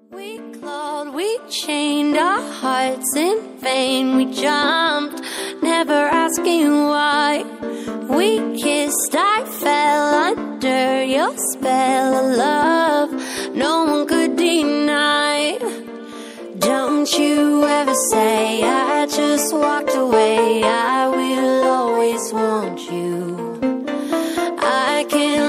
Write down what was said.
We clawed, we chained our hearts in vain. We jumped, never asking why. We kissed, I fell under your spell of love no one could deny. Don't you ever say I just walked away. I will always want you. I can't